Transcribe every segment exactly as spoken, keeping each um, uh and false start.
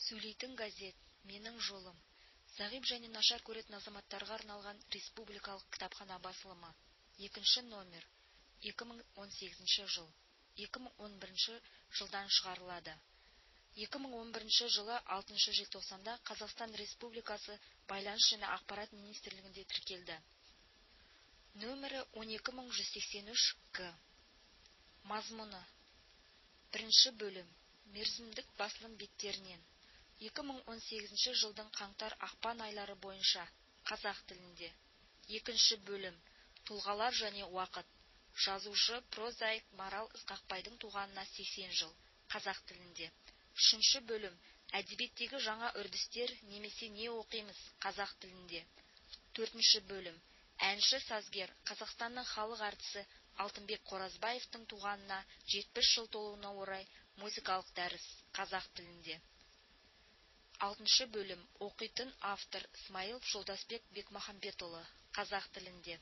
Сөйлейтін газет «Менің жолым». Зағип және нашар көретін азаматтарға арналған республикалық кітапхана басылымы. Екінші номер. екі мың он сегізінші жыл. екі мың он бірінші жылдан шығарылады. екі мың он бірінші жылы алтыншы желтоқсанда Қазақстан Республикасы Байланыс және ақпарат министрлігінде тіркелді. Нөмірі он екі мың жүз сексен үш г. Мазмұны. Бірінші бөлім. Мерзімдік басылым беттерінен. екі мың он сегізінші жылдың қаңтар-ақпан айлары бойынша қазақ тілінде. Екінші бөлім. Тұлғалар және уақыт. Жазушы прозаик Марал Ысқақбайдың туғанына сексен жыл. Қазақ тілінде. Үшінші бөлім. Әдебиеттегі жаңа үрдістер немесе не оқимыз? Қазақ тілінде. Төртінші бөлім. Әнші сазгер Қазақстанның халық әртісі Алтынбек Қоразбаевтың туғанына жетпіс жыл толуына орай музыкалық дәріс. Қазақ тілінде. Алтыншы бөлім. Оқитын автор Смайылов Жолдасбек Бекмахамбетұлы. Қазақ тілінде.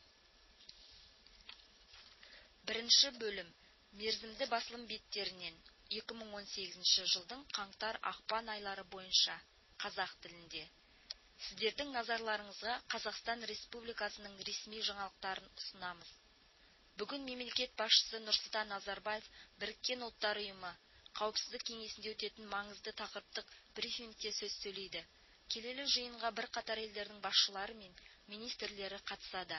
Бірінші бөлім. Мерзімді басылым беттерінен. екі мың он сегізінші жылдың қаңтар-ақпан айлары бойынша қазақ тілінде. Сіздердің назарларыңызға Қазақстан Республикасының ресми жаңалықтарын ұсынамыз. Бүгін мемлекет басшысы Нұрсұлтан Назарбаев Біріккен ұлттар ұйымы қауіпсіздік кеңесінде өтетін маңызды тақырыптық брифингте сөз сөйлейді. Келелі жиынға бірқатар елдердің басшылары мен министрлері қатысады.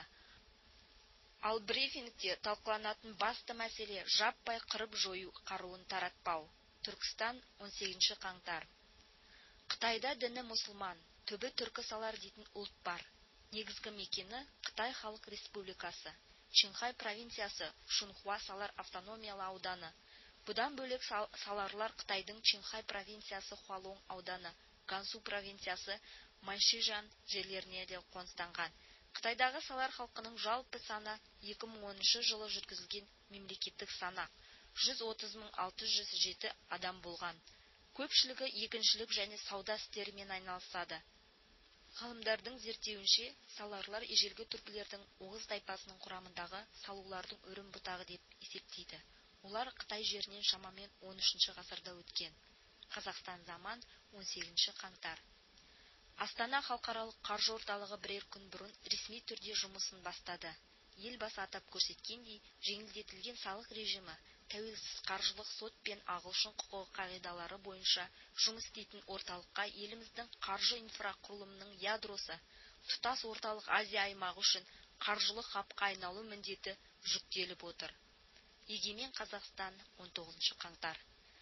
Ал брифингте талқыланатын басты мәселе жаппай қырып-жою қаруын таратпау. Түркістан, он сегізінші қаңтар. Қытайда діні мұсылман, түбі түркі салар дейтін ұлт бар. Негізгі мекені Қытай Халық Республикасы, Чинхай провинциясы, Шунхуа салар автономиялы ауданы. Бұдан бөлек саларлар Қытайдың Чинхай провинциясы Хуалоң ауданы, Гансу провинциясы, Маньшижан жерлеріне де қоныстанған. Қытайдағы салар халқының жалпы саны екі мың оныншы жылы жүргізілген мемлекеттік санақ жүз отыз мың алты жүз жеті адам болған. Көпшілігі егіншілік және сауда істерімен айналысады. Ғалымдардың зерттеуінше, саларлар ежелгі түркілердің Оғыз тайпасының құрамындағы салулардың өрім бұтағы деп есептейді. Олар Қытай жерінен шамамен он үшінші ғасырда өткен. Қазақстан заман, он сегізінші қаңтар. Астана халықаралық қаржы орталығы бірер күн бұрын ресми түрде жұмысын бастады. Елбасы атап көрсеткендей, жеңілдетілген салық режимі тәуелсіз қаржылық сот пен ағылшын құқығы қағидалары бойынша жұмыс істейтін орталыққа еліміздің қаржы инфрақұрылымының ядросы, тұтас орталық Азия аймағы үшін қаржылық хабқа айналу міндеті жүктеліп отыр. Егемен Қазақстан, он тоғызыншы қаңтар.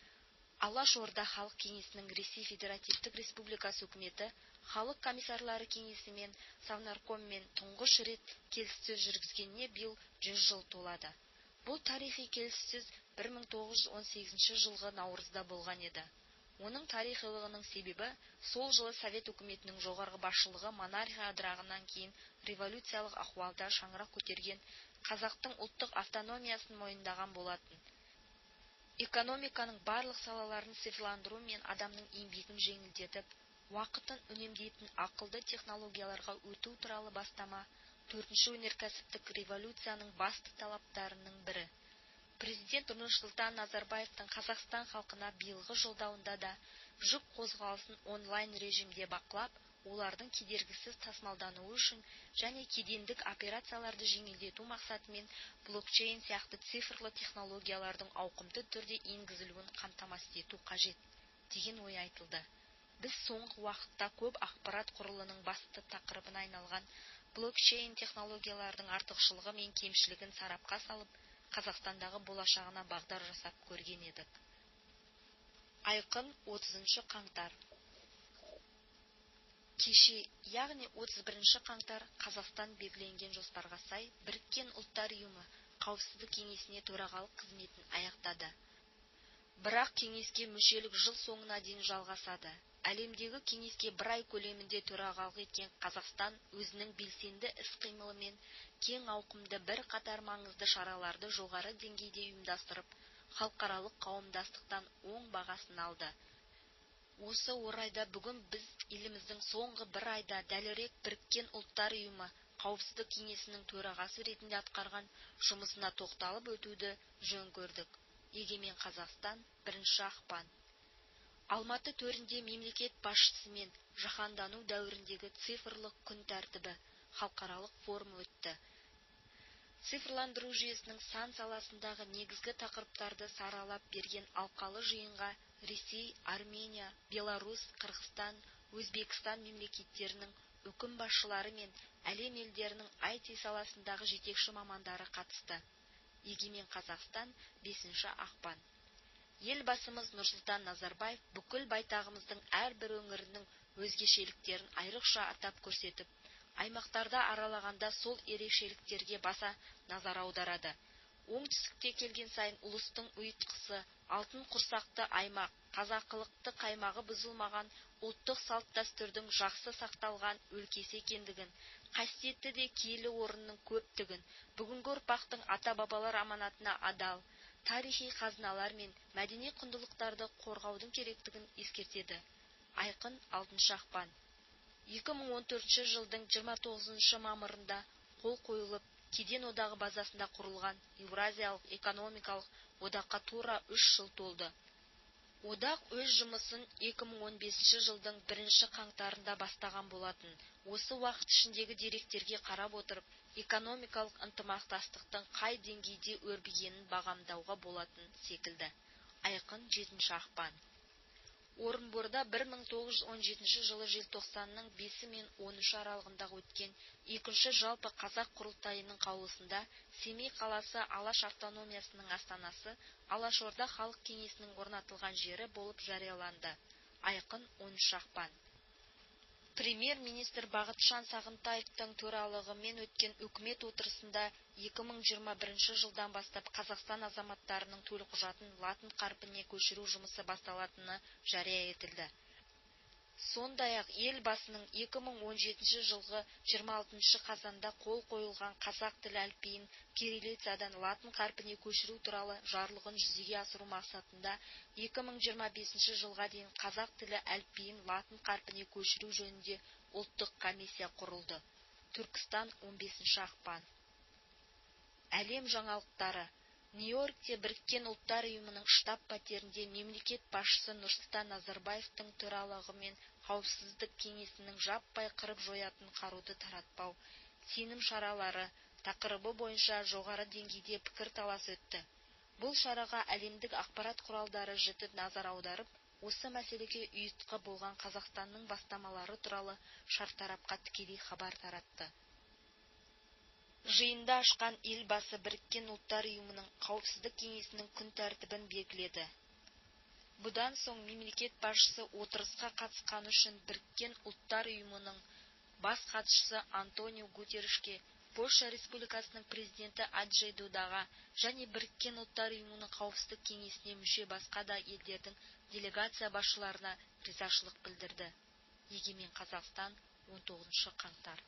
Алаш Орда Халық кеңесінің Ресей Федеративтік Республикасы үкіметі Халық комиссарлары кеңесі мен Совнаркоммен тұңғыш рет келіссөз жүргізгеніне биыл жүз жыл толады. Бұл тарихи келіссөз бір мың тоғыз жүз он сегізінші жылғы наурызда болған еді. Оның тарихилығының себебі сол жылы Совет үкіметінің жоғарғы басшылығы монархия ыдырағаннан кейін революциялық ахуалда шаңырақ көтерген қазақтың ұлттық автономиясын мойындаған болатын. Экономиканың барлық салаларын цифрландыру мен адамның еңбегін жеңілдетіп, уақытын үнемдейтін ақылды технологияларға өту туралы бастама төртінші өнеркәсіптік революцияның басты талаптарының бірі. Президент Нұрсұлтан Назарбаевтың Қазақстан халқына биылғы жолдауында да жүк қозғалысын онлайн режимде бақылап, олардың кедергісіз тасымалдануы үшін және кедендік операцияларды жеңілдету мақсатымен блокчейн сияқты цифрлы технологиялардың ауқымды түрде енгізілуін қамтамасыз ету қажет, деген ой айтылды. Біз соңғы уақытта көп ақпарат құрылының басты тақырыбына айналған блокчейн технологиялардың артықшылығы мен кемшілігін сарапқа салып, Қазақстандағы болашағына бағдар жасап көрген едік. Айқын, отызыншы қаңтар. Кеше, яғни отыз бірінші қаңтар, Қазақстан белгіленген жоспарға сай Біріккен ұлттар ұйымы қауіпсіздік кеңесіне төрағалық қызметін аяқтады. Бірақ кеңеске мүшелік жыл соңына дейін жалғасады. Әлемдегі кеңеске бір ай көлемінде төрағалық еткен Қазақстан өзінің белсенді іс-қимылымен кең ауқымды бір қатар маңызды шараларды жоғары деңгейде ұйымдастырып, халықаралық қауымдастықтан оң бағасын алды. Осы орайда бүгін біз еліміздің соңғы бір айда дәлірек Біріккен ұлттар ұйымы қауіпсіздік кеңесінің төрағасы ретінде атқарған жұмысына тоқталып өтуді жөн көрдік. Егемен Қазақстан, бірінші ақпан. Алматы төрінде мемлекет басшысымен жаһандану дәуіріндегі цифрлық күн тәртібі халықаралық форум өтті. Цифрландыру жүйесінің сан саласындағы негізгі тақырыптарды саралап берген алқалы жиынға Ресей, Армения, Беларусь, Қырғызстан, Өзбекстан мемлекеттерінің үкім басшылары мен әлем елдерінің ай ти саласындағы жетекші мамандары қатысты. Егемен Қазақстан, бесінші ақпан. Елбасымыз Нұрсұлтан Назарбаев бүкіл байтағымыздың әрбір өңірінің өзгешеліктерін айрықша атап көрсетіп, аймақтарда аралағанда сол ерекшеліктерге баса назар аударады. Оңтүстікте келген сайын ұлыстың ұйытқысы, алтын құрсақты аймақ, қазақылықты қаймағы бұзылмаған ұлттық салт-дәстүрдің жақсы сақталған өлкесі екендігін, қасиетті де киелі орынның көптігін, бүгінгі ұрпақтың ата-бабалар аманатына адал, тарихи қазыналар мен мәдени құндылықтарды қорғаудың керектігін ескертеді. Айқын, алтыншы ақпан. екі мың он төртінші жылдың жиырма тоғызыншы мамырында қол қойылып, кеден одағы базасында құрылған Еуразиялық экономикалық одаққа тура үш жыл толды. Одақ өз жұмысын екі мың он бесінші жылдың бірінші қаңтарында бастаған болатын. Осы уақыт ішіндегі деректерге қарап отырып, экономикалық ынтымақтастықтың қай деңгейде өрбігенін бағамдауға болатын секілді. Айқын, жетінші ақпан. Орынборда бір мың тоғыз жүз он жетінші жылы желтоқсанның бесі мен он үші аралығында өткен екінші жалпы қазақ құрылтайының қаулысында Семей қаласы Алаш автономиясының астанасы Алашорда халық кеңесінің орнатылған жері болып жарияланды. Айқын, оныншы ақпан. Премьер-министр Бақытжан Сағынтаевтың төрағалығымен өткен үкімет отырысында екі мың жиырма бірінші жылдан бастап Қазақстан азаматтарының төлқұжатын латын қарпіне көшіру жұмысы басталатыны жария етілді. Сондай-ақ елбасының екі мың он жетінші жылғы жиырма алтыншы қазанда қол қойылған қазақ тілі әліпбиін кириллицадан латын қарпіне көшіру туралы жарлығын жүзеге асыру мақсатында екі мың жиырма бесінші жылға дейін қазақ тілі әліпбиін латын қарпіне көшіру жөнінде ұлттық комиссия құрылды. Түркістан, он бесінші ақпан. Әлем жаңалықтары. Нью-Йоркте Біріккен ұлттар ұйымының штаб-пәтерінде мемлекет басшысы Нұрсұлтан Назарбаевтың төрағалығымен Қауіпсіздік кеңесінің жаппай қырып жоятын қаруды таратпау, сенім шаралары тақырыбы бойынша жоғары деңгейде пікір-талас өтті. Бұл шараға әлемдік ақпарат құралдары жіті назар аударып, осы мәселеге ұйытқы болған Қазақстанның бастамалары туралы шартарапқа тікелей хабар таратты. Жиында ашқан елбасы Біріккен ұлттар ұйымының Қауіпсіздік кеңесінің күн тәртібін белгіледі. Бұдан соң мемлекет басшысы отырысқа қатысқаны үшін Біріккен ұлттар ұйымының бас хатшысы Антонио Гутерришке, Польша Республикасының президенті Анджей Дудаға және Біріккен ұлттар ұйымының Қауіпсіздік кеңесіне мүше басқа да елдердің делегация басшыларына ризашылық білдірді. Егемен Қазақстан, он тоғызыншы қаңтар.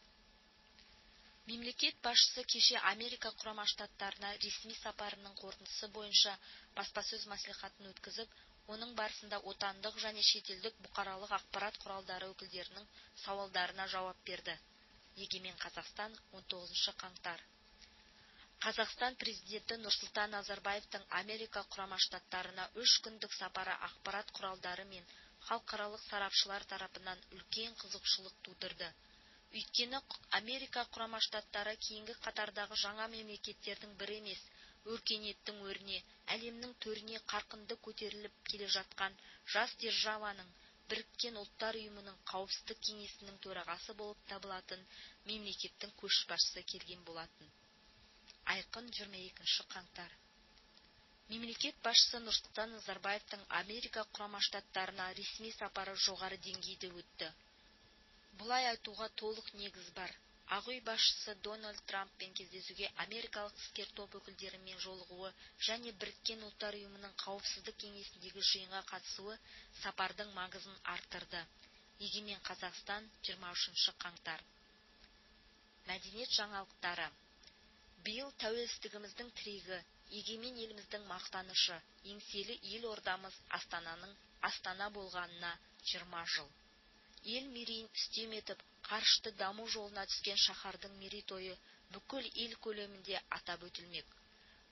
Мемлекет басшысы кеше Америка Құрама Штаттарына ресми сапарының қорытындысы бойынша баспасөз мәслихатын өткізіп, оның барысында отандық және шетелдік бұқаралық ақпарат құралдары өкілдерінің сауалдарына жауап берді. Егемен Қазақстан, он тоғызыншы қаңтар. Қазақстан президенті Нұрсұлтан Назарбаевтың Америка Құрама Штаттарына үш күндік сапары ақпарат құралдары мен халықаралық сарапшылар тарапынан үлкен қызығушылық тудырды. Өйткені Америка Құрама Штаттары кейінгі қатардағы жаңа мемлекеттердің бірі емес, өркениеттің өріне, әлемнің төріне қарқынды көтеріліп келе жатқан жас державаның, Біріккен ұлттар ұйымының Қауіпсіздік кеңесінің төрағасы болып табылатын мемлекеттің көшбасшысы келген болатын. Айқын, жиырма екінші қаңтар. Мемлекет басшысы Нұрсұлтан Назарбаевтың Америка Құрама Штаттарына ресми сапары жоғары деңгейде өтті. Бұлай айтуға толық негіз бар. Ақ үй басшысы Дональд Трамппен кездесуге америкалық іскер топ өкілдерімен жолығуы және Біріккен ұлттар ұйымының Қауіпсіздік кеңесіндегі жиынға қатысуы сапардың маңызын арттырды. Егемен Қазақстан, жиырма үшінші қаңтар. Мәдениет жаңалықтары. Биыл тәуелсіздігіміздің тірегі, егемен еліміздің мақтанышы, еңселі ел ордамыз Астананың Астана болғанына жиырма жыл. Ел мерейін үстем етіп, қарышты даму жолына түскен шаһардың мерейтойы бүкіл ел көлемінде атап өтілмек.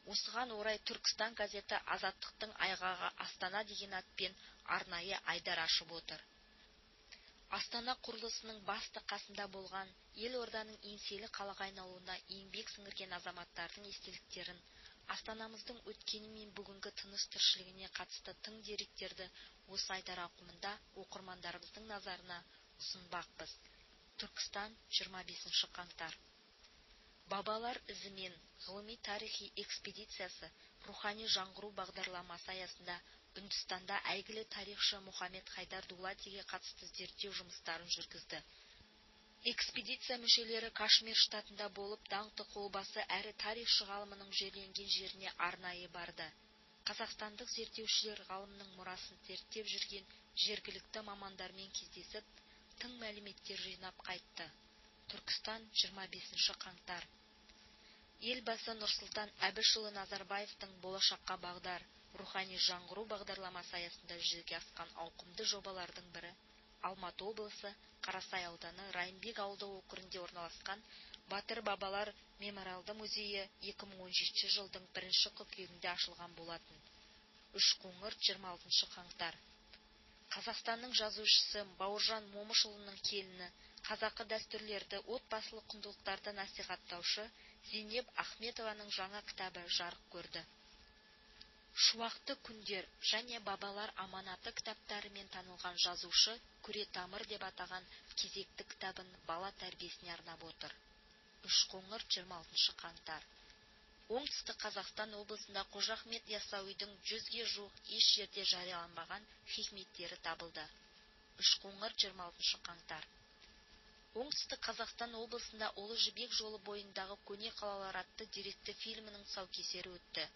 Осыған орай Түркістан газеті Азаттықтың айғағы Астана деген атпен арнайы айдар ашып отыр. Астана құрылысының басты қасында болған елорданың еңселі қалаға айналуына еңбек сіңірген азаматтардың естеліктерін, Астанамыздың өткені мен бүгінгі тыныс-тіршілігіне қатысты тың деректерді осы айдар ауқымында оқырмандарымыздың назарына ұсынбақпыз. Түркістан, жиырма бесінші қаңтар. Бабалар ізімен ғылыми-тарихи экспедициясы рухани жаңғыру бағдарламасы аясында Үндістанда әйгілі тарихшы Мұхаммед Хайдар Дулатиге қатысты зерттеу жұмыстарын жүргізді. Экспедиция мүшелері Кашмир штатында болып, даңқты қолбасы әрі тарихшы ғалымының жерленген жеріне арнайы барды. Қазақстандық зерттеушілер ғалымның мұрасын зерттеп жүрген жергілікті мамандармен кездесіп, тың мәліметтер жинап қайтты. Түркістан, жиырма бесінші қаңтар. Елбасы Нұрсұлтан Әбішұлы Назарбаевтың болашаққа бағдар рухани жаңғыру бағдарламасы аясында жүзеге асқан ауқымды жобалардың бірі Алматы облысы Қарасай ауданы Райымбек ауылдық округінде орналасқан Батыр бабалар мемориалды музейі екі мың он жетінші жылдың бірінші қыркүйегінде ашылған болатын. Үшқоңыр, жиырма алтыншы қаңтар. Қазақстанның жазушысы Бауыржан Момышұлының келіні, қазақы дәстүрлерді, отбасылық құндылықтарды насихаттаушы Зейнеп Ахметованың жаңа кітабы жарық көрді. Шуақты күндер және бабалар аманаты кітаптарымен танылған жазушы Күретамыр деп атаған кезекті кітабын бала тәрбиесіне арнап отыр. Үшқоңыр, жиырма алтыншы қаңтар. Оңтүстік Қазақстан облысында Қожа Ахмет Яссауидің жүзге жуық еш жерде жарияланбаған хикметтері табылды. Үшқоңыр, жиырма алтыншы қаңтар. Оңтүстік Қазақстан облысында Ұлы Жібек жолы бойындағы көне қалалар атты деректі фильмінің тұсаукесері өтті.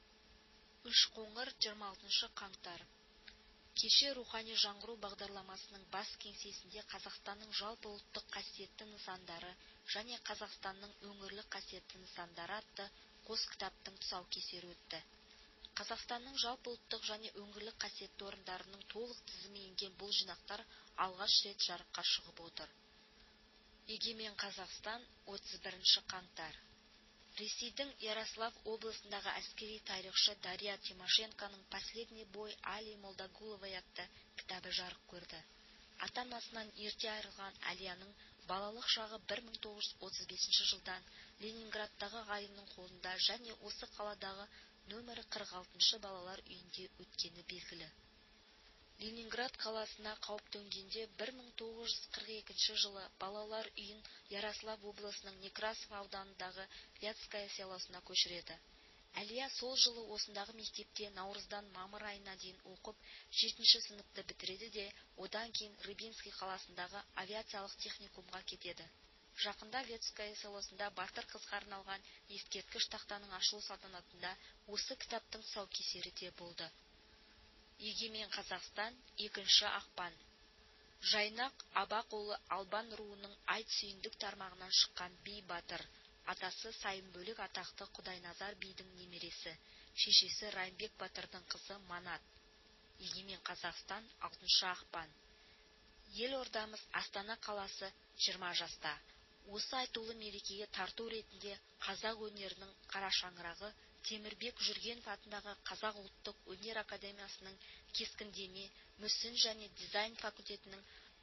Үшқоңыр, жиырма алтыншы қаңтар. Кеше рухани жаңғыру бағдарламасының бас кеңсесінде Қазақстанның жалпы ұлттық қасиетті нысандары және Қазақстанның өңірлік қасиетті нысандары атты қос кітаптың тұсаукесері өтті. Қазақстанның жалпы ұлттық және өңірлік қасиетті орындарының толық тізімі енген бұл жинақтар алғаш рет жарыққа шығып отыр. Егемен Қазақстан, отыз бірінші қаңтар. Ресейдің Ярослав облысындағы әскери тарихшы Дарья Тимошенконың «Последний бой Али Молдагуловой» атты кітабы жарық көрді. Ата-анасынан ерте айырылған Алияның балалық шағы бір мың тоғыз жүз отыз бесінші жылдан Ленинградтағы ағайынның қолында және осы қаладағы нөмірі қырық алтыншы балалар үйінде өткені белгілі. Ленинград қаласына қауіп төнгенде бір мың тоғыз жүз қырық екінші жылы балалар үйін Ярослав облысының Некрасов ауданындағы Вятская селосына көшіреді. Әлия сол жылы осындағы мектепте наурыздан мамыр айына дейін оқып, жетінші сыныпты бітіреді де, одан кейін Рыбинский қаласындағы авиациялық техникумға кетеді. Жақында Вятская селосында батыр қызға арналған ескерткіш тақтаның ашылу салтанатында осы кітаптың тұсаукесері де болды. Егемен Қазақстан, екінші ақпан. Жайнақ Абақұлы Албан руының айт сүйіндік тармағынан шыққан би батыр. Атасы Сайынбөлік атақты Құдайназар бидің немересі, шешесі Райымбек батырдың қызы Манат. Егемен Қазақстан, алтыншы ақпан. Елордамыз Астана қаласы жиырма жаста. Осы айтулы мерекеге тарту ретінде қазақ өнерінің қарашаңырағы Темірбек Жүргенов атындағы Қазақ ұлттық өнер академиясының кескіндеме, мүсін және дизайн факультетінің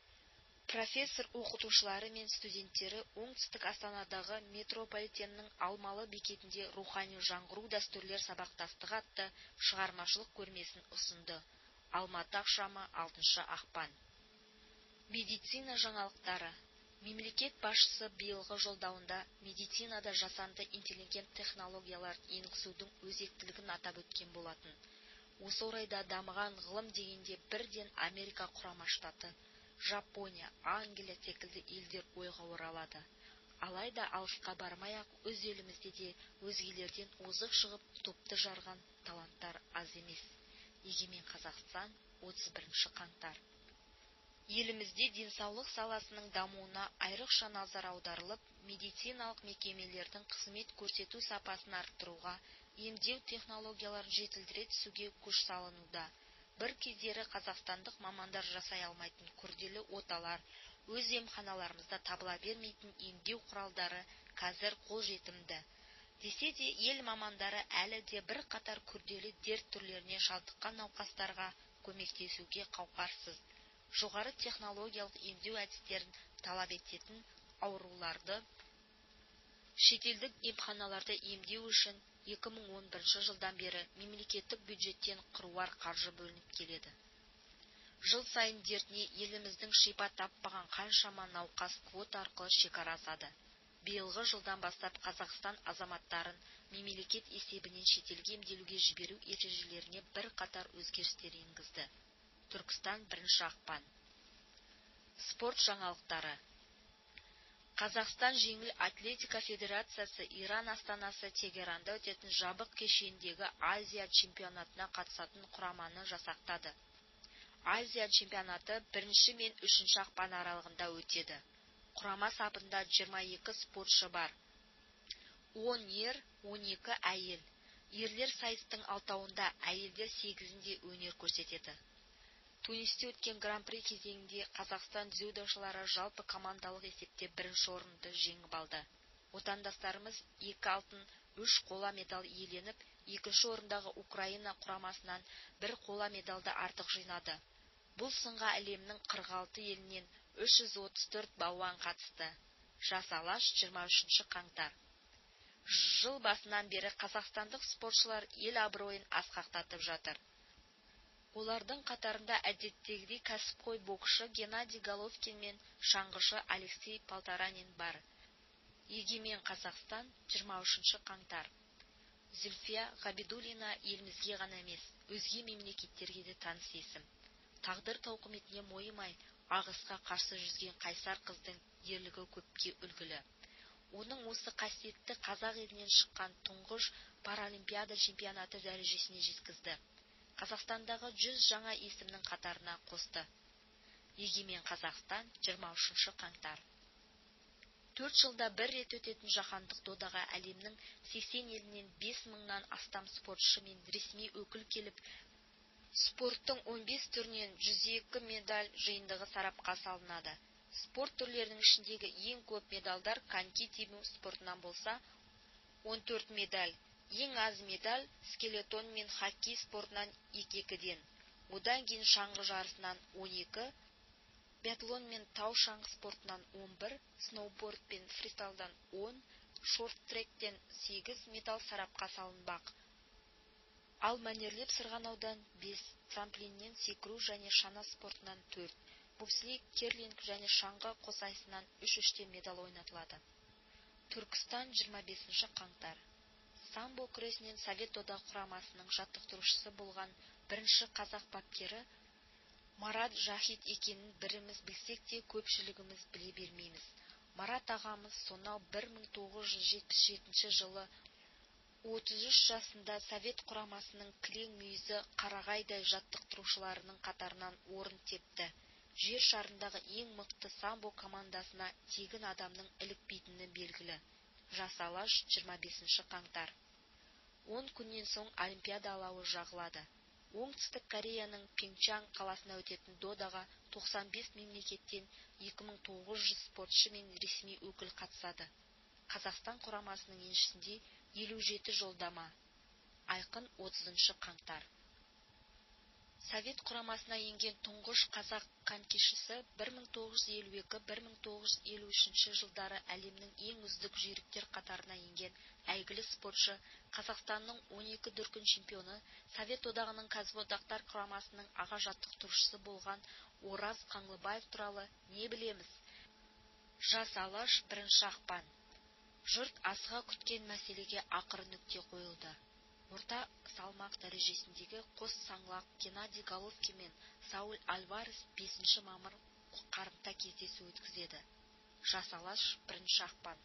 профессор-оқытушылары мен студенттері оңтүстік Астанадағы метрополитеннің Алмалы бекетінде рухани жаңғыру дәстүрлер сабақтастығы атты шығармашылық көрмесін ұсынды. Алматы ақшамы, алтыншы ақпан. Медицина жаңалықтары. Мемлекет басшысы биылғы жолдауында медицинада жасанды интеллигент технологиялар енгізудің өзектілігін атап өткен болатын. Осы орайда дамыған ғылым дегенде бірден Америка құрама штаты, Жапония, Англия секілді елдер ойға оралады. Алайда алысқа бармай-ақ өз елімізде де өзгелерден озық шығып топты жарған таланттар аз емес. Егемен Қазақстан, отыз бірінші қаңтар. Елімізде денсаулық саласының дамуына айрықша назар аударылып, медициналық мекемелердің қызмет көрсету сапасын арттыруға, емдеу технологияларын жетілдіре түсуге күш салынуда. Бір кездері қазақстандық мамандар жасай алмайтын күрделі оталар, өз емханаларымызда табыла бермейтін емдеу құралдары қазір қолжетімді. Десе де, ел мамандары әлі де бір қатар күрделі дерт түрлеріне шалдыққан науқастарға көмектесуге қауқарсыз. Жоғары технологиялық емдеу әдістерін талап ететін ауруларды шетелдік емханаларда емдеу үшін екі мың он бірінші жылдан бері мемлекеттік бюджеттен қыруар қаржы бөлініп келеді. Жыл сайын дертіне еліміздің шипа таппаған қаншама науқас квота арқылы шекара асады. Биылғы жылдан бастап Қазақстан азаматтарын мемлекет есебінен шетелге емделуге жіберу ережелеріне бір қатар өзгерістер енгізді. Түркістан бірінші ақпан. Спорт жаңалықтары. Қазақстан жеңіл атлетика федерациясы Иран астанасы Тегеранда өтетін жабық кешендегі Азия чемпионатына қатысатын құраманы жасақтады. Азия чемпионаты бірінші мен үшінші ақпан аралығында өтеді. Құрама сапында жиырма екі спортшы бар. он ер, он екі әйел. Ерлер сайыстың алтауында, әйелдер сегізінде өнер көрсетеді. Тунисте өткен гран-при кезеңінде Қазақстан дзюдошылары жалпы командалық есепте бірінші орынды жеңіп алды. Отандастарымыз екі алтын, үш қола медаль иеленіп, екінші орындағы Украина құрамасынан бір қола медалды артық жинады. Бұл сынға әлемнің қырық алты елінен үш жүз отыз төрт балуан қатысты. Жас алаш жиырма үшінші қаңтар. Жыл басынан бері қазақстандық спортшылар ел абыройын асқақтатып жатыр. Олардың қатарында әдеттегідей кәсіпқой боксшы Геннадий Головкин мен шаңғышы Алексей Полторанин бар. Егемен Қазақстан жиырма үшінші қаңтар. Зүлфия Ғабидуллина елімізге ғана емес, өзге мемлекеттерге де таныс есім. Тағдыр тауқыметіне мойымай, ағысқа қарсы жүзген қайсар қыздың ерлігі көпке үлгілі. Оның осы қасиетті қазақ елінен шыққан тұңғыш паралимпиада чемпионаты дәрежесіне жеткізді. Қазақстандағы жүз жаңа есімнің қатарына қосты. Егемен Қазақстан жиырма үшінші қаңтар. Төрт жылда бір рет өтетін жаһандық додаға әлемнің сексен елінен бес мыңнан астам спортшы мен ресми өкіл келіп, спорттың он бес түрінен жүз екі медаль жиынтығы сарапқа салынады. Спорт түрлерінің ішіндегі ең көп медальдар коньки тебу спортынан болса, он төрт медаль. Ең аз медаль скелетон мен хоккей спортынан екі-екіден. Одан кейін шаңғы жарысынан он екі, биатлон мен тау шаңғы спортынан он бір, сноуборд пен фристайлдан он, шорт-тректен сегіз медаль сарапқа салынбақ. Ал мәнерлеп сырғанаудан бес, трамплиннен секіру және шана спортынан төрт, бобслей, керлинг және шаңғы қосайсынан үш-үштен медаль ойнатылады. Түркістан жиырма бесінші қаңтар. Самбо күресінен Совет одақ құрамасының жаттықтырушысы болған бірінші қазақ бапкері Марат Жахит екенін біріміз білсек те көпшілігіміз біле бермейміз. Марат ағамыз сонау бір мың тоғыз жүз жетпіс жетінші жылы отыз үш жасында Совет құрамасының кілең мүйізі қарағайдай жаттықтырушыларының қатарынан орын тепті. Жер шарындағы ең мықты самбо командасына тегін адамның ілікпейтіні белгілі. Жас алаш жиырма бесінші қаңтар. он күннен соң Олимпиада алауы жағылады. Оңтүстік Кореяның Пхенчхан қаласына өтетін додаға тоқсан бес мемлекеттен екі мың тоғыз жүз спортшы мен ресми өкіл қатысады. Қазақстан құрамасының еншісінде елу жеті жолдама. Айқын отызыншы қаңтар. Совет құрамасына енген тұңғыш қазақ конькишісі бір мың тоғыз жүз елу екі - бір мың тоғыз жүз елу үшінші жылдары әлемнің ең үздік жүйріктер қатарына енген әйгілі спортшы, Қазақстанның он екі дүркін чемпионы, Совет одағының кәсіподақтар құрамасының аға жаттықтырушысы болған Ораз Қаңлыбаев туралы не білеміз? Жас алаш бірінші ақпан. Жұрт асыға күткен мәселеге ақыры нүкте қойылды. Орта салмақ дәрежесіндегі қос саңлақ Геннадий Головкин мен Сауль Альварес бесінші мамыр қарымта кездесу өткізеді. Жас алаш бірінші ақпан.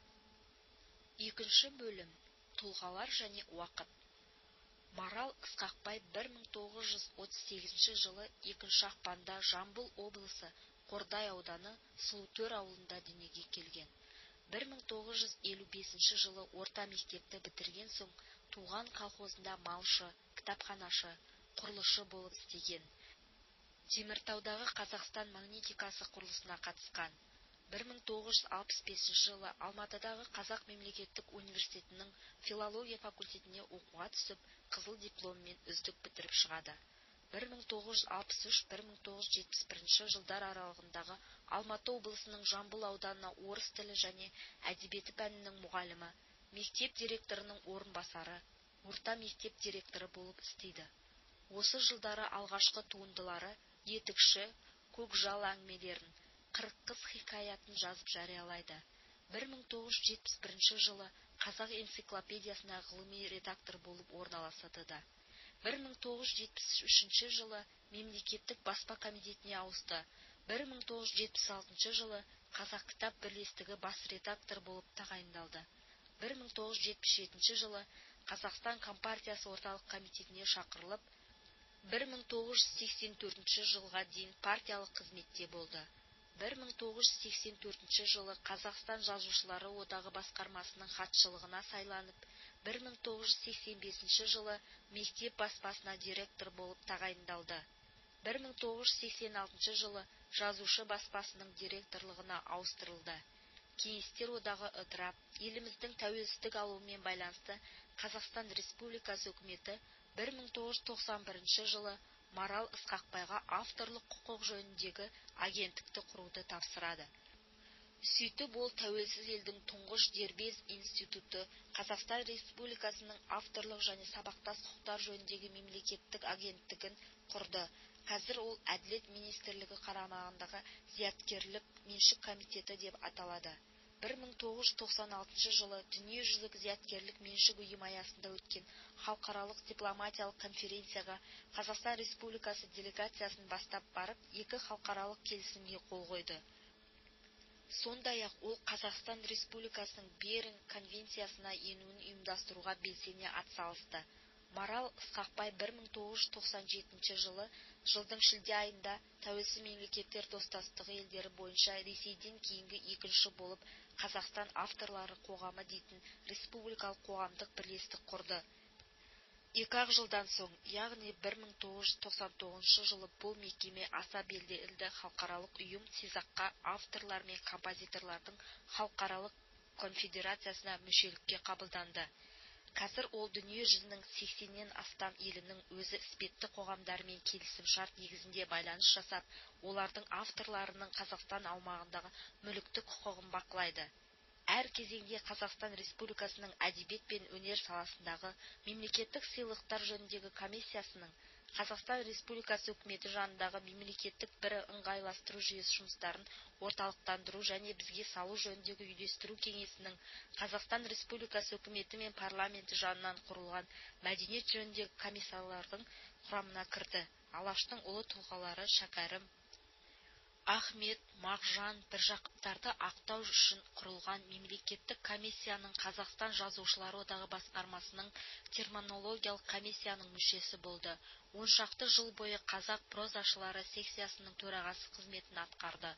Екінші бөлім. Тұлғалар және уақыт. Марал Ысқақбай бір мың тоғыз жүз отыз сегізінші жылы екінші ақпанда Жамбыл облысы Қордай ауданы Сұлутөр ауылында дүниеге келген. бір мың тоғыз жүз елу бесінші жылы орта мектепті бітірген соң туған колхозында малшы, кітапханашы, құрылысшы болып істеген. Теміртаудағы Қазақстан магнитикасы құрылысына қатысқан. бір мың тоғыз жүз алпыс бесінші жылы Алматыдағы Қазақ мемлекеттік университетінің филология факультетіне оқуға түсіп, қызыл дипломмен үздік бітіріп шығады. бір мың тоғыз жүз алпыс үш - бір мың тоғыз жүз жетпіс бірінші жылдар аралығындағы Алматы облысының Жамбыл ауданына орыс тілі және әдебиеті пәнінің мұғалімі, мектеп директорының орынбасары, орта мектеп директоры болып істейді. Осы жылдары алғашқы туындылары «Етікші», «Көкжал» әңгімелерін, «Қырық қыз» хикаятын жазып жариялайды. бір мың тоғыз жүз жетпіс бірінші жылы Қазақ энциклопедиясына ғылыми редактор болып орналасады да. бір мың тоғыз жүз жетпіс үшінші жылы мемлекеттік баспа комитетіне ауысты. бір мың тоғыз жүз жетпіс алтыншы жылы Қазақ кітап бірлестігі бас редактор болып тағайындалды. бір мың тоғыз жүз жетпіс жетінші жылы Қазақстан Компартиясы орталық комитетіне шақырылып, бір мың тоғыз жүз сексен төртінші жылға дейін партиялық қызметте болды. бір мың тоғыз жүз сексен төртінші жылы Қазақстан Жазушылары одағы басқармасының хатшылығына сайланып, бір мың тоғыз жүз сексен бесінші жылы мектеп баспасына директор болып тағайындалды. бір мың тоғыз жүз сексен алтыншы жылы жазушы баспасының директорлығына ауыстырылды. Кеңестер одағы ыдырап, еліміздің тәуелсіздік алуымен байланысты Қазақстан Республикасы үкіметі бір мың тоғыз жүз тоқсан бірінші жылы Марал Ысқақбайға авторлық құқық жөніндегі агенттікті құруды тапсырады. Сөйтіп ол тәуелсіз елдің тұңғыш дербес институты Қазақстан Республикасының авторлық және сабақтас құқықтар жөніндегі мемлекеттік агенттігін құрды. Қазір ол Әділет министрлігі қарамағындағы зияткерлік меншік комитеті деп аталады. бір мың тоғыз жүз тоқсан алтыншы жылы дүниежүзілік зияткерлік меншік ұйымы аясында өткен халықаралық дипломатиялық конференцияға Қазақстан Республикасы делегациясын бастап барып, екі халықаралық келісімге қол қойды. Сондай-ақ ол Қазақстан Республикасының Берн конвенциясына енуін ұйымдастыруға белсене атсалысты. Марал Ысқақбай бір мың тоғыз жүз тоқсан жетінші жылы жылдың шілде айында тәуелсіз мемлекеттер достастығы елдері бойынша Ресейден кейінгі екінші болып Қазақстан авторлары қоғамы дейтін республикалық қоғамдық бірлестік құрды. Екі-ақ жылдан соң, яғни бір мың тоғыз жүз тоқсан тоғызыншы жылы бұл мекеме аса белгілі халықаралық ұйым Сизаққа авторлар мен композиторлардың халықаралық конфедерациясына мүшелікке қабылданды. Қазір ол дүние жүзінің сексеннен астам елінің өзі іспетті қоғамдарымен келісім шарт негізінде байланыс жасап, олардың авторларының Қазақстан аумағындағы мүліктік құқығын бақылайды. Әр кезеңде Қазақстан Республикасының әдебиет пен өнер саласындағы мемлекеттік сыйлықтар жөніндегі комиссиясының, Қазақстан Республикасы үкіметі жанындағы мемлекеттік бірі ыңғайластыру жүйесі жұмыстарын орталықтандыру және бізге салу жөніндегі үйлестіру кеңесінің, Қазақстан Республикасы үкіметі мен парламенті жанынан құрылған мәдениет жөніндегі комиссиялардың құрамына кірді. Алаштың ұлы тұлғалары Шәкәрім, Ахмет, Мағжан, Біржақыптарды ақтау үшін құрылған мемлекеттік комиссияның, Қазақстан Жазушылары одағы басқармасының терминологиялық комиссияның мүшесі болды. он шақты жыл бойы қазақ прозашылары секциясының төрағасы қызметін атқарды.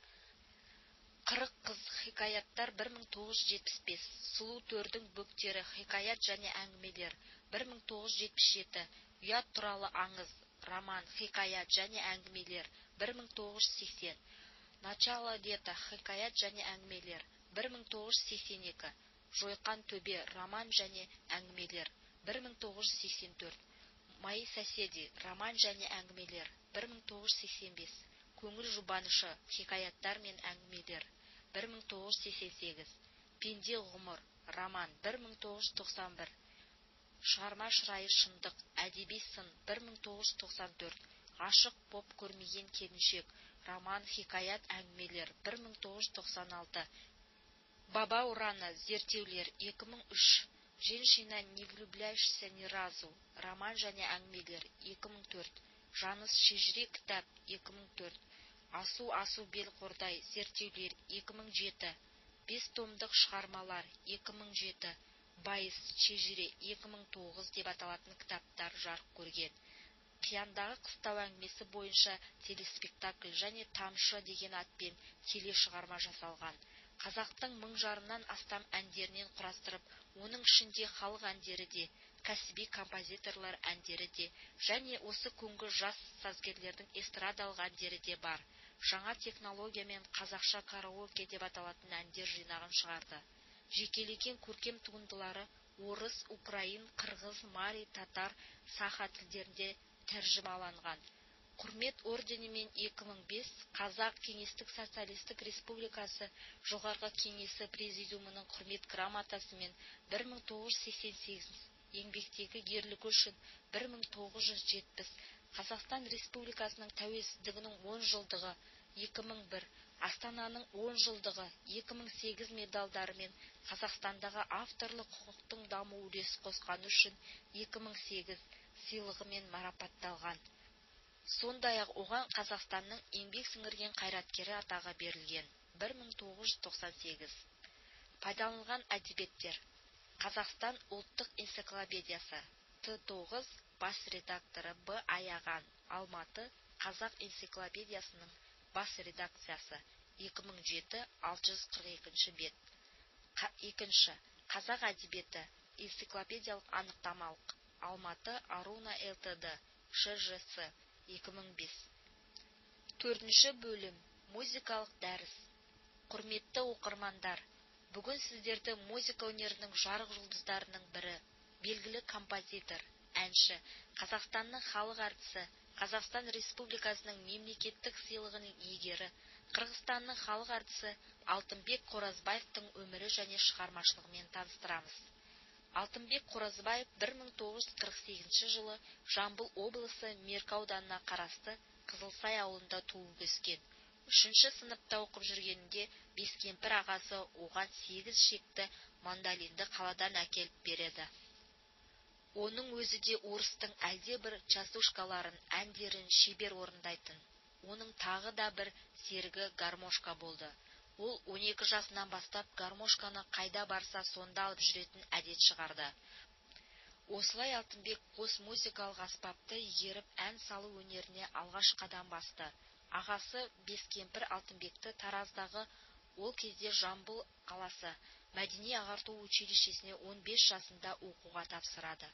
Қырық қыз хикаяттар бір мың тоғыз жүз жетпіс бес, Сұлу төрдің бөктері хикаят және әңгімелер бір мың тоғыз жүз жетпіс жеті, Ұят туралы аңыз, роман, хикаят және әңгімелер бір мың тоғыз жүз сексен, Начало лета хикаят және әңгімелер бір мың тоғыз жүз сексен екі, Жойқан төбе роман және әңгімелер бір мың тоғыз жүз сексен төрт, Мои соседи роман және әңгімелер бір мың тоғыз жүз сексен бес, Көңіл жұбанышы хикаяттар мен әңгімелер бір мың тоғыз жүз сексен сегіз, Пенде ғұмыр роман бір мың тоғыз жүз тоқсан бір, Шығарма шырайы шындық әдеби сын бір мың тоғыз жүз тоқсан төрт, Ғашық боп көрмеген келіншек роман хикаят әңгімелер бір мың тоғыз жүз тоқсан алты, Баба Урана зерттеулер екі мың үш, Женщина не влюбляешься ни разу роман және әңгімелер екі мың төрт, Жаныс шежіре кітап екі мың төрт, Асу-асу бел қордай зерттеулер екі мың жеті, Бес томдық шығармалар екі мың жеті, Байыз шежіре екі мың тоғыз деп аталатын кітаптар жарық көрген. Қияндағы қыстау әңгімесі бойынша телеспектакль және Тамшы деген атпен телешығарма жасалған. Қазақтың мың жарымнан астам әндерінен құрастырып, оның ішінде халық әндері де, кәсіби композиторлар әндері де, және осы күнгі жас сазгерлердің эстрадалық әндері де бар. жаңа технологиямен қазақша караоке деп аталатын әндер жинағын шығарды. Жекелеген көркем туындылары орыс, украин, қырғыз, мари, татар, саха тілдерінде тәржімаланған. Құрмет орденімен екі мың бес Қазақ Кеңестік Социалистік Республикасы Жоғарғы Кеңесі Президиумының құрмет грамотасымен бір мың тоғыз жүз сексен сегіз еңбектегі ерлігі үшін бір мың тоғыз жүз жетпіс Қазақстан Республикасының тәуелсіздігінің он жылдығы екі мың бір Астананың он жылдығы екі мың сегіз медальдарымен Қазақстандағы авторлық құқықтың даму үлес қосқаны үшін екі мың сегіз сыйлығымен марапатталған. Сондай-ақ оған Қазақстанның еңбек сіңірген қайраткері атағы берілген. бір мың тоғыз жүз тоқсан сегіз Пайдаланылған әдебиеттер: Қазақстан ұлттық энциклопедиясы, Т тоғыз, бас редакторы Б. Аяған, Алматы, Қазақ энциклопедиясының бас редакциясы, екі мың жеті, алты жүз қырық екінші бет. Екінші. Қазақ әдебиеті, энциклопедиялық анықтамалық, Алматы, Аруна ЛТД, Ш Ж С, екі мың бес. Төртінші бөлім. Музыкалық дәріс. Құрметті оқырмандар, бүгін сіздерді музыка өнерінің жарық жұлдыздарының бірі, белгілі композитор, әнші, Қазақстанның халық әртісі, Қазақстан Республикасының мемлекеттік сыйлығының иегері, Қырғызстанның халық әртісі Алтынбек Қоразбаевтың өмірі және шығармашылығымен таныстырамыз. Алтынбек Қоразбаев бір мың тоғыз жүз қырық сегізінші жылы Жамбыл облысы Меркі ауданына қарасты Қызылсай ауылында туып өскен. Үшінші сыныпта оқып жүргенінде Бескемпір ағасы оған сегіз шекті мандолинді қаладан әкеліп береді. Оның өзі де орыстың әлде бір частушкаларын, әндерін шебер орындайтын. Оның тағы да бір серігі гармошка болды. Ол он екі жасынан бастап гармошканы қайда барса сонда алып жүретін әдет шығарды. Осылай Алтынбек қос музыкалық аспапты игеріп ән салу өнеріне алғаш қадам басты. Ағасы Бескемпір Алтынбекті Тараздағы, ол кезде Жамбыл қаласы, мәдени ағарту училищесіне он бес жасында оқуға тапсырады.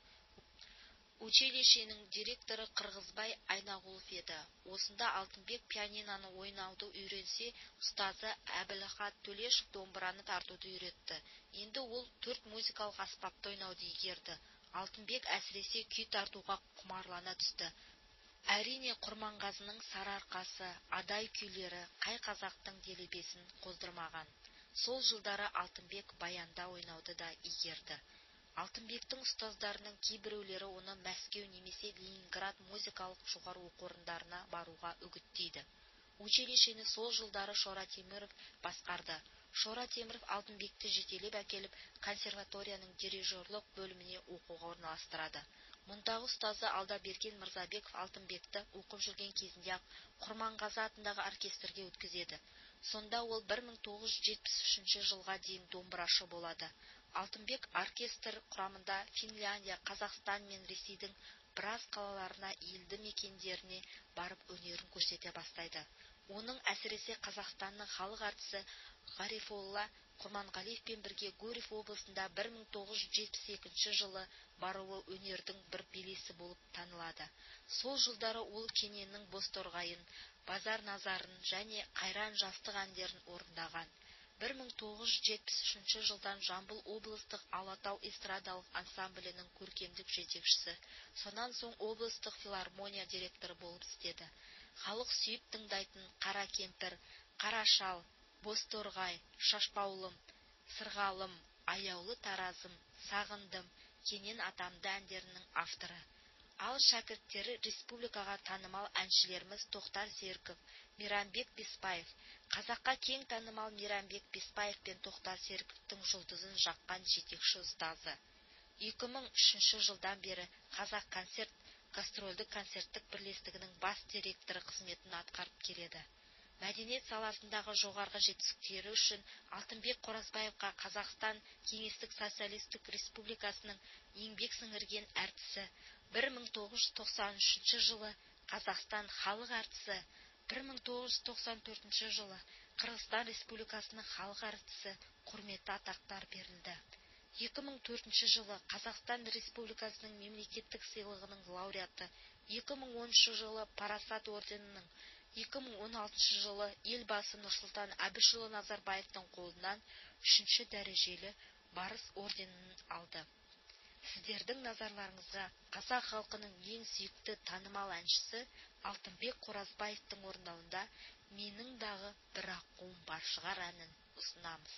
Училищенің директоры Қырғызбай Айнағұлов еді. Осында Алтынбек пианиноны ойнауды үйренсе, ұстазы Әбілхат Төлешов домбыраны тартуды үйретті. Енді ол төрт музыкалық аспапты ойнауды игерді. Алтынбек әсіресе күй тартуға құмарлана түсті. Әрине, Құрманғазының Сарыарқасы, Адай күйлері қай қазақтың делебесін қоздырмаған. Сол жылдары Алтынбек баянда ойнауды да игерді. Алтынбектің ұстаздарының кейбіреулері оны Мәскеу немесе Ленинград музыкалық жоғары оқу орындарына баруға үгіттейді. Училищені сол жылдары Шора Теміров басқарды. Шора Теміров Алтынбекті жетелеп әкеліп консерваторияның дирижерлік бөліміне оқуға орналастырады. Мұндағы ұстазы Алдаберген Мырзабеков Алтынбекті оқып жүрген кезінде-ақ Құрманғазы атындағы оркестрге өткізеді. Сонда ол бір мың тоғыз жүз жетпіс үшінші жылға дейін домбырашы болады. Алтынбек оркестр құрамында Финляндия, Қазақстан мен Ресейдің біраз қалаларына, елді мекендеріне барып өнерін көрсете бастайды. Оның әсіресе Қазақстанның халық әртісі Ғарифолла Құрманғалиевпен бірге Гурьев облысында бір мың тоғыз жүз жетпіс екінші жылы баруы өнердің бір белесі болып танылады. Сол жылдары ол Кененнің Бозторғайын, Базар Назарын және Қайран жастық әндерін орындаған. бір мың тоғыз жүз жетпіс үшінші жылдан Жамбыл облыстық Алатау эстрадалық ансамблінің көркемдік жетекшісі, сонан соң облыстық филармония директоры болып істеді. Халық сүйіп тыңдайтын Қара кемпір, Қара шал, Бозторғай, Шашпаулым, Сырғалым, Аяулы таразым, Сағындым, Кенен атамды әндерінің авторы. Ал шәкірттері республикаға танымал әншілеріміз Тоқтар Серіков, Мейрамбек Беспаев. Қазаққа кең танымал Мейрамбек Беспаев пен Тоқтар Серіковтің жұлдызын жаққан жетекші ұстазы. екі мың үшінші жылдан бері Қазақ концерт гастрольдік концерттік бірлестігінің бас директоры қызметін атқарып келеді. Мәдениет саласындағы жоғарғы жетістіктері үшін Алтынбек Қоразбаевқа Қазақстан Кеңестік Социалистік Республикасының еңбек сіңірген әртісі, бір мың тоғыз жүз тоқсан үшінші жылы Қазақстан халық әртісі, бір мың тоғыз жүз тоқсан төртінші жылы Қырғызстан Республикасының халық әртісі құрметті атақтар берілді. екі мың төртінші жылы Қазақстан Республикасының мемлекеттік сыйлығының лауреаты, екі мың оныншы жылы Парасат орденінің, екі мың он алтыншы жылы елбасы Нұрсұлтан Әбішұлы Назарбаевтың қолынан үшінші дәрежелі Барыс орденін алды. Сіздердің назарларыңызға қазақ халқының ең сүйікті танымал әншісі Алтынбек Қоразбаевтың орындауында «Менің дағы бір аққуым бар шығар» әнін ұсынамыз.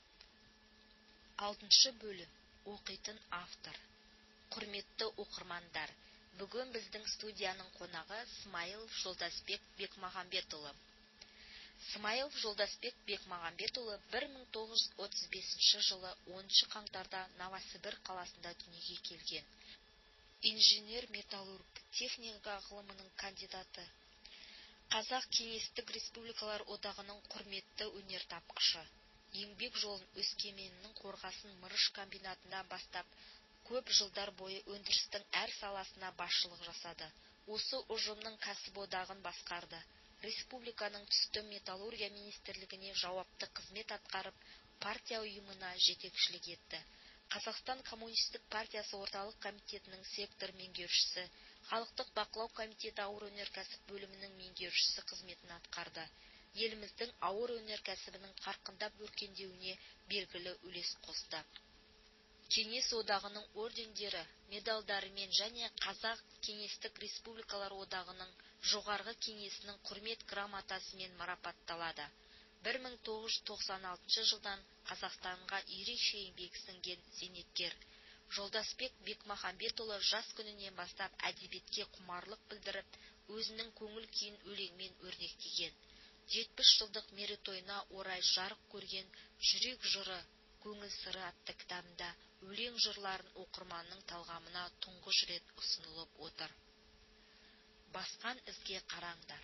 Алтыншы бөлім. Оқитын автор. Құрметті оқырмандар, бүгін біздің студияның қонағы Смайылов Жолдасбек Бекмағамбетұлы. Смайылов Жолдасбек Бекмағамбетұлы бір мың тоғыз жүз отыз бесінші жылы оныншы қаңтарда Новосібір қаласында дүниеге келген. Инженер-металлург, техника ғылымының кандидаты. Қазақ Кеңестік Республикалар Одағының құрметті өнертапқышы. Еңбек жолын Өскеменнің Қорғасын мырыш комбинатында бастап, көп жылдар бойы өндірістің әр саласына басшылық жасады. Осы ұжымның кәсіподағын басқарды. Республиканың түсті металлургия министрлігіне жауапты қызмет атқарып, партия ұйымына жетекшілік етті. Қазақстан Коммунистік партиясы орталық комитетінің сектор меңгерушісі, халықтық бақылау комитеті ауыр өнеркәсіп бөлімінің меңгерушісі қызметін атқарды. Еліміздің ауыр өнеркәсібінің қарқындап өркендеуіне белгілі үлес қосты. Кеңес одағының ордендері, медальдарымен және Қазақ Кеңестік Республикалар одағының жоғарғы кеңесінің құрмет грамотасымен марапатталады. бір мың тоғыз жүз тоқсан алтыншы жылдан Қазақстанға ерекше еңбек сіңген зейнеткер. Жолдасбек Бекмағамбетұлы жас күнінен бастап әдебиетке құмарлық білдіріп, өзінің көңіл күйін өлеңмен өрнектеген. жетпіс жылдық мерейтойына орай жарық көрген «Жүрек жыры, көңіл сыры» атты кітабында өлең жырларын оқырманның талғамына тұңғыш рет ұсынылып отыр. Басқан ізге қараңдар.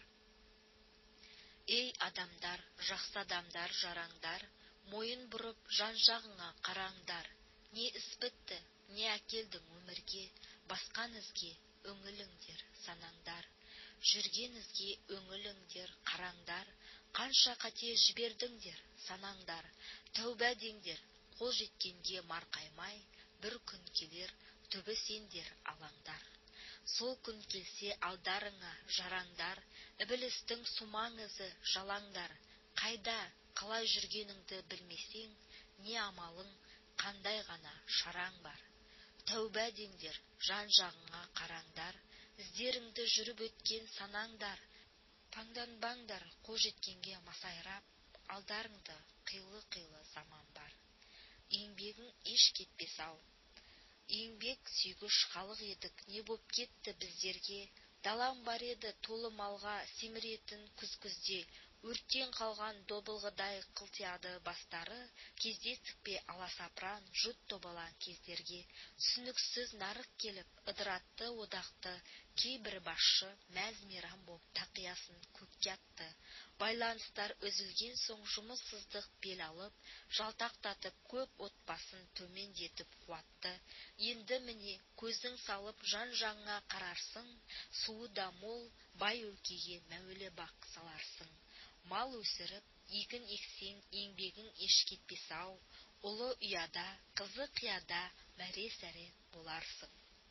Ей адамдар, жақсы адамдар, жараңдар, мойын бұрып жан-жағыңа қараңдар. Не іс бітті, не әкелдің өмірге, басқан ізге өңіліңдер, санаңдар. Жүрген ізге өңіліңдер, қараңдар, қанша қате жібердіңдер, санаңдар. Тәубә деңдер, қол жеткенге марқаймай, бір күн келер, түбі сендер алаңдар. Сол күн келсе алдарыңа, жараңдар, ібілістің сумаң ізі жалаңдар. Қайда, қалай жүргеніңді білмесең, не амалың, қандай ғана шараң бар. Тәубә деңдер, жан-жағыңа қараңдар, іздеріңді жүріп өткен санаңдар. Паңданбаңдар, қол жеткенге масайрап, алдарыңда қилы-қилы заман бар. Еңбегің еш кетпес ау. Еңбек сүйгіш халық едік, не боп кетті біздерге? Далам бар еді толы малға семіретін күз-күзде, өрттен қалған добылғыдай қылтияды бастары, кездестік пе аласапыран, жұт добалаң кездерге. Түсініксіз нарық келіп, ыдыратты одақты, кейбір басшы мәз-мейрам боп тақиясын көкке атты. Байланыстар үзілген соң жұмыссыздық бел алып, жалтақтатып көп отбасын төмендетіп қуатты. Енді міне көзің салып жан-жағыңа қарарсың, суы да мол, бай өлкеге мәуелі бақ саларсың. Мал өсіріп, егін ексең, еңбегің еш кетпес ау, ұлы ұяда, қызы қияда мәре-сәре боларсың.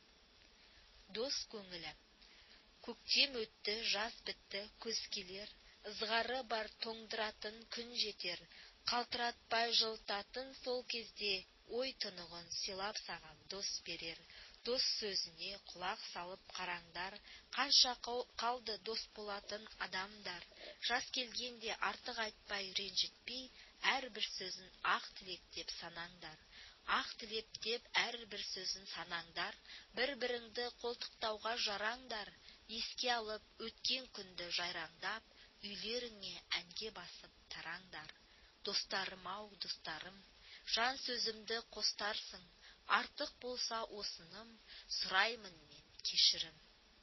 Дос көңілі. Көктем өтті, жаз бітті, күз келер, ызғары бар тоңдыратын күн жетер, қалтыратпай жылытатын сол кезде, ой тұнығын сыйлап саған дос берер. Дос сөзіне құлақ салып қараңдар, қанша қалды дос болатын адамдар. Жас келгенде артық айтпай ренжітпей, әрбір сөзін ақ тілек деп санаңдар. Ақ тілеп деп әрбір сөзін санаңдар, бір-біріңді қолтықтауға жараңдар. Еске алып өткен күнді жайраңдап, үйлеріңе әнге басып тараңдар. Достарым ау, достарым, жан сөзімді қостарсың, артық болса осыным, сұраймын мен кешірім.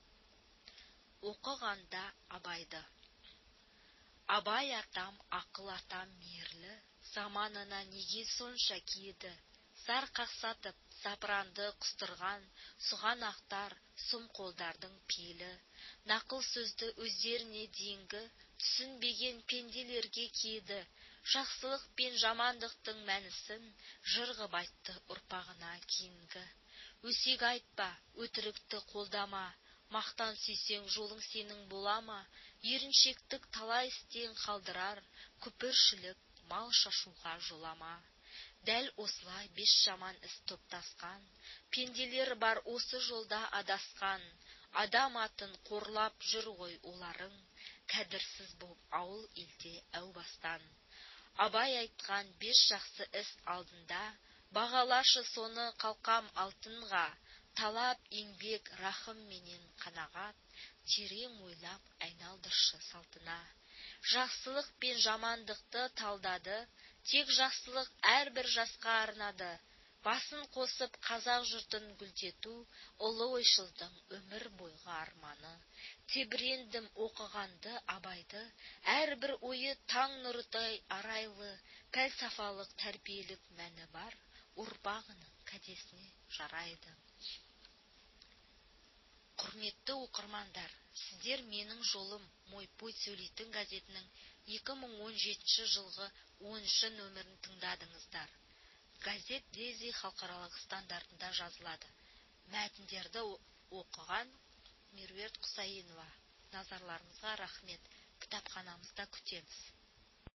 Оқығанда Абайды. Абай атам, ақыл атам мейірлі, заманына неге сонша киеді? Зар қақсатып, запыранды құстырған, сұғанақтар, сұм қолдардың пейілі. Нақыл сөзді өздеріне дейінгі, түсінбеген пенделерге киеді. Жақсылық пен жамандықтың мәнісін жыр ғып айтты ұрпағына кейінгі. Өсек айтпа, өтірікті қолдама, мақтан сүйсең жолың сенің болама, Еріншектік талай істен қалдырар, күпіршілік мал шашуға жолама. Дәл осылай бес жаман іс топтасқан, пенделер бар осы жолда адасқан. Адам атын қорлап жүр ғой оларың, кәдірсіз боп ауыл елде әу бастан. Абай айтқан бес жақсы іс алдында, бағалашы соны қалқам алтынға. Талап, еңбек, рахым менен қанағат, терең ойлап айналдыршы салтына. Жақсылық пен жамандықты талдады, тек жақсылық әрбір жасқа арнады. Басын қосып қазақ жұртын гүлдету, ұлы ойшылдың өмір бойғы арманы. Тебірендім оқығанды Абайды, әрбір ойы таң нұрыдай арайлы, пәлсафалық тәрбиелік мәні бар, ұрпағының кәдесіне жарайды. Құрметті оқырмандар, сіздер менің жолым мой путь сөйлейтін газетінің екі мың он жетінші жылғы оныншы нөмірін тыңдадыңыздар. Газет Дези халықаралық стандартында жазылады. Мәтіндерді оқыған Меруерт Құсайынова. Назарларыңызға рахмет. Кітапханамызда күтеміз.